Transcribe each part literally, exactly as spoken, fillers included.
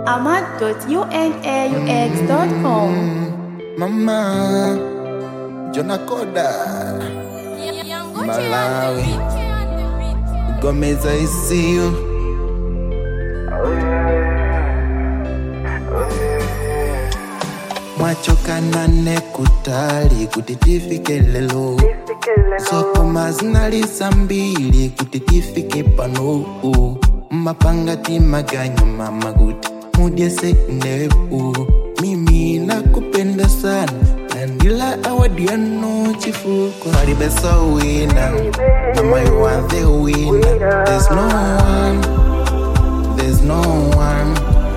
ahmad dot unaux dot com. Mama Jona Koda Malawi Gomez, I see you. Mwachoka na nekutali kutitifike lelo soko mazinali sambili kutitifike pano mapanga timaganya mama guti mudiese nepu mimi nakupenda sana nandila awadiano chifuko Maribesa winner mama you are the winner there's no one there's no one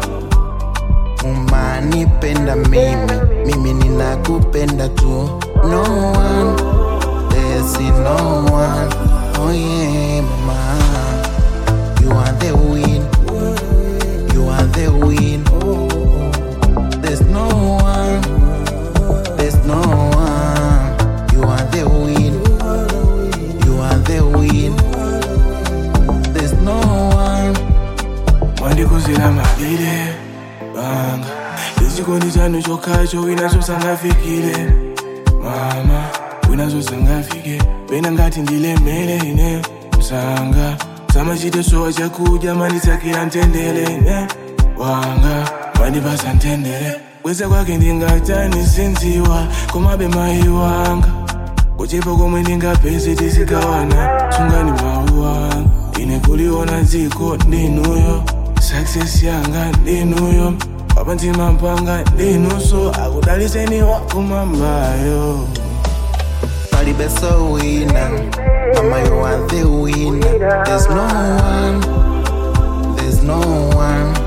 umani penda mimi mimi ninakupenda tu no one there's no one oh yeah mama you are the win you are the win there's no one there's no one you are the win you are the win there's no one Mwandi kuzila magile banga Lizikoni chanu chokacho winacho sangafikile Mama winacho sangafike Bena ngati ndile mele ine Msanga Sama chite soa chakuja mani sakira ntendele ne Wanga Mani basa ntendele Weza kwake ndingatani sinziwa Kumabe mahi wanga Kuchipo kumwe ndingapesi tisikawana Chungani mahu wanga Ine kuliona ziko ndinuyo Success yanga ndinuyo Wapanti mampanga ndinuso Akudaliseni wakumambayo Maribesa winner mama you are the winner there's no one there's no one